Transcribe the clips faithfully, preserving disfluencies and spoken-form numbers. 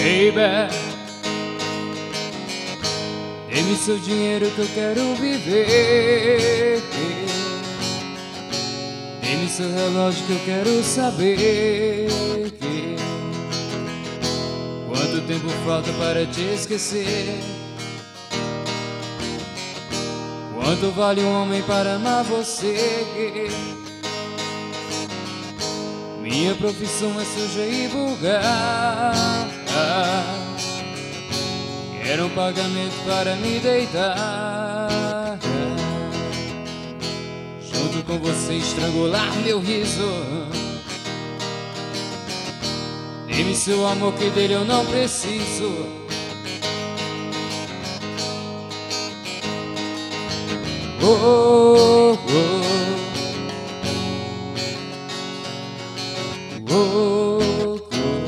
Baby, dê-me seu dinheiro que eu quero viver. Dê-me seu relógio que eu quero saber que quanto tempo falta para te esquecer. Quanto vale um homem para amar você? Minha profissão é suja e vulgar. Quero um pagamento para me deitar, junto com você estrangular meu riso. Dê-me seu amor que dele eu não preciso. Oh, oh, oh,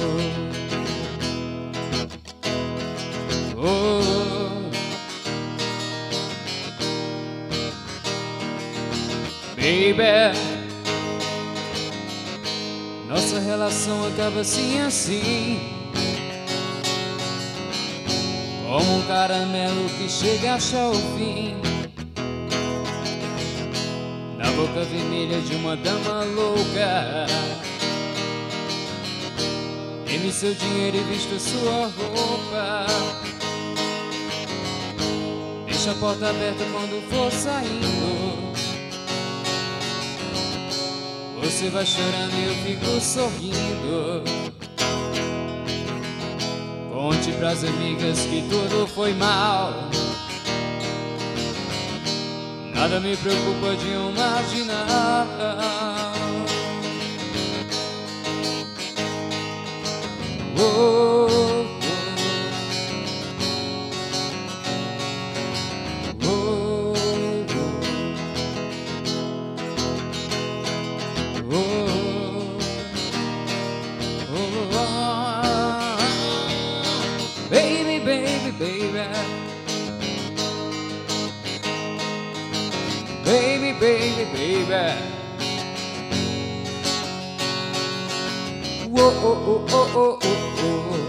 oh, oh. Baby, nossa relação acaba assim assim, como um caramelo que chega a achar o fim, na boca vermelha de uma dama louca. Dê-me seu dinheiro e vista sua roupa. Deixa a porta aberta quando for saindo. Você vai chorando e eu fico sorrindo. Conte pras amigas que tudo foi mal. Nada me preocupa de um marginal. Oh, oh, oh, oh, oh, oh. Baby, baby, baby, baby, baby, baby. Whoa, oh, oh, oh, oh, oh, oh.